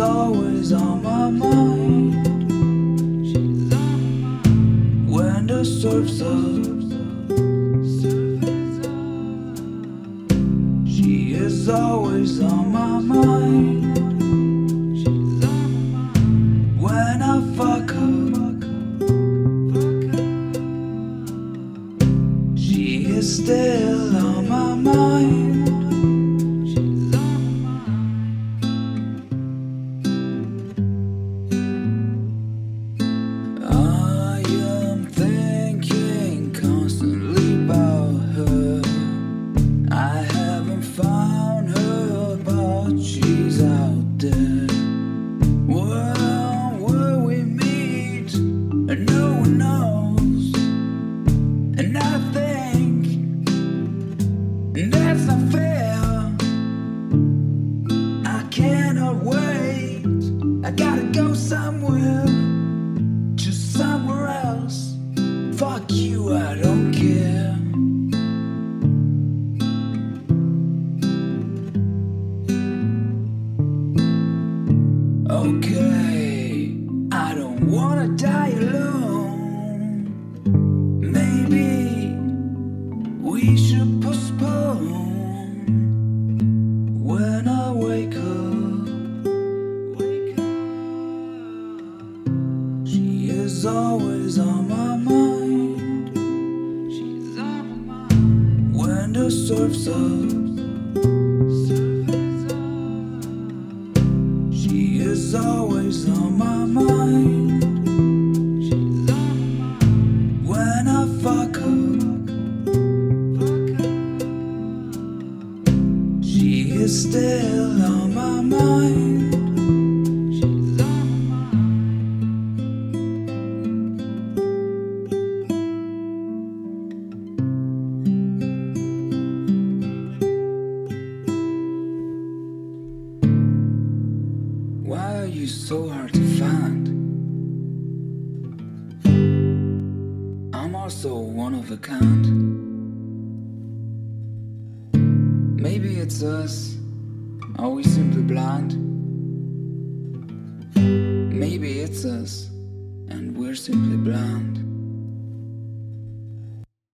always on my mind. When the surf's up, she is always on my mind. When I fuck her, she is still on my mind. I am thinking constantly about her. I haven't found her, but she's out there. Well, where we meet, and no one knows. And I think that's not fair. I cannot wait. I gotta go somewhere, just somewhere else. Fuck you, I don't care. Okay, I don't wanna die alone. Maybe we should postpone. When I wake up, she is always on my mind. When the surf's up, she is always on my mind. When I fuck her, she is still on my mind. Why are you so hard to find? I'm also one of a kind. Maybe it's us. Are we simply blind? Maybe it's us, and we're simply blind.